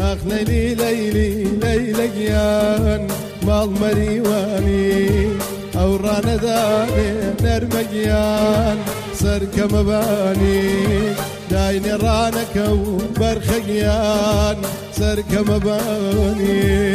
اخ ليلي ليلي ليليان مال مريواني او رانا داني نرمجيان سرك مباني دايني رانك وبرخيان سرك مباني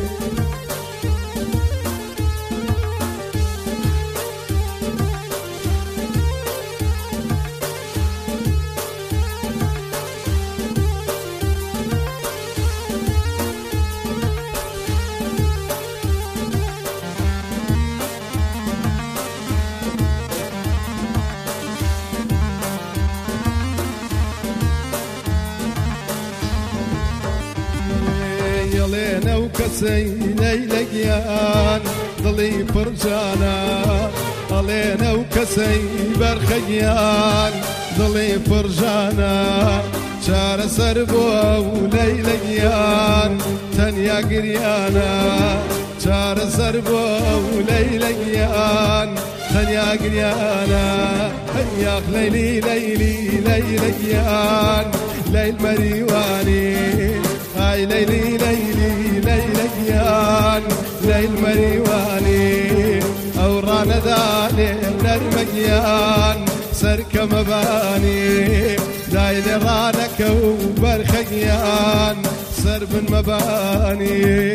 يلينا وكسينا لقيان ضلي فرجانا علينا وكسي برخيان ضلي فرجانا شار سربوا وليليان تنيا قريانا شار سربوا وليليان تنيا قريانا يا ليلي ليلي ليليان ليل مريواني هاي ليلي ليلي ليليان ليل مريواني او رانا دالي نرمجيان سرك مباني دايلي رانك وبرخيان سرب مباني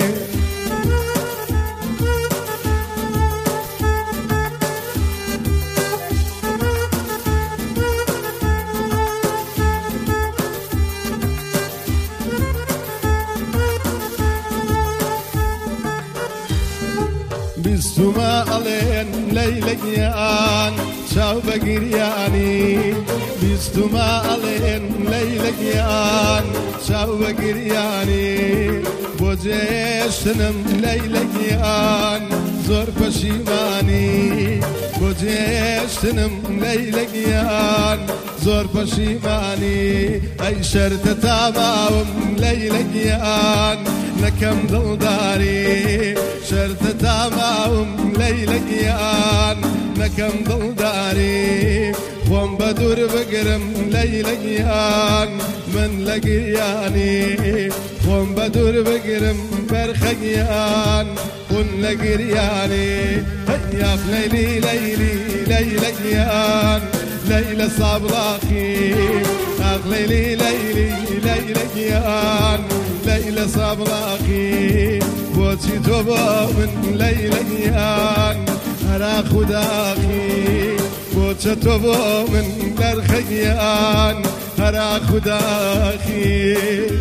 بستما علين ليليان شاو بقرياني بستما علين ليليان شاو بقرياني بوجيشتنم ليليان زور بشيماني بوجيشتنم ليليان زور بشيماني اي شرط تمام ليليان نكم ضلداري شرط تمام ليليان نكم ضلداري خوم بدور بقرم ليليان من لقياني خوم بدور بقرم برخيان ون لقياني هيا ليلي ليلي ليليان ليلى صابلاخي اخ ليلي ليلي ليليان ليلى صابلاخي بوتي توبا من ليليان هرا خداخي بوتي توبا من لرخيان هرا خداخي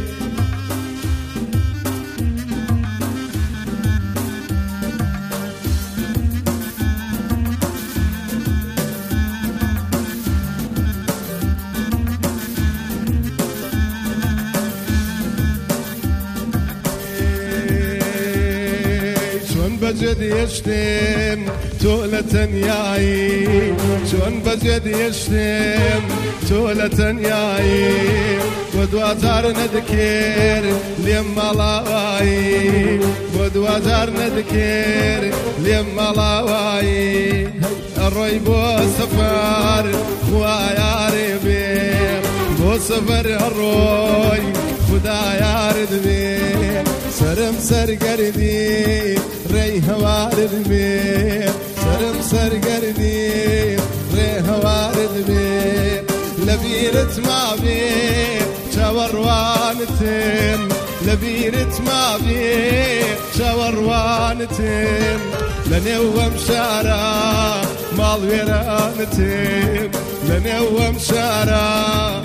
بجد يشتم تولة ياي شون بجد يشتم تولة ياي ودوازار ندكير ليم ملاواي ودوازار ندكير ليم ملاواي الروي بو سفر خوايا ربيم بو سفر الروي خدايا ردبيم سرم سر قردي ري هوارد بيم سرم سر قردي ري هوارد بيم لبيرت ما بيم شاوروانتم لبيرت ما بيم شاوروانتم لنوم شارع مال ويرانتم لنوم شارع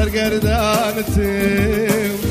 سرقردانتم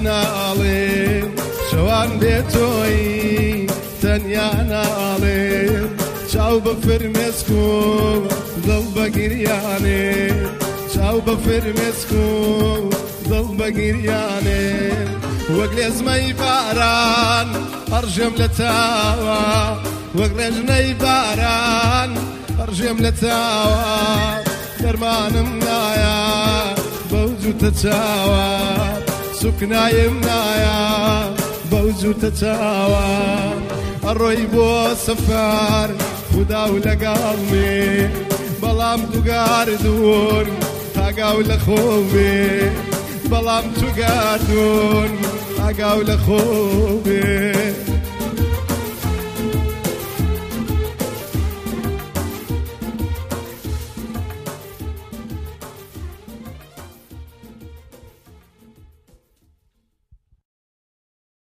ناڵێم شەوان بێتۆی تەنیا ناڵێم چاو بە فرمێسک و دڵ بە گریانێ چاو بە فرمێسک و دڵ بە گریانێ وەک لێزمەی باران هەڕژێم لە تاوە وەک ڕێژنەی باران هەڕژێم لە تاوە دەرمانم نایە بەو جووتە چاوە سوکنایم نایە بەو جووتە چاوە ئەڕۆی بۆ سەفەر خودا و لەگەڵمێ بەڵام دووگاردوون تاگاو لە خۆ بێ بەڵام تو گاردوون ئاگاو لە خۆ بێ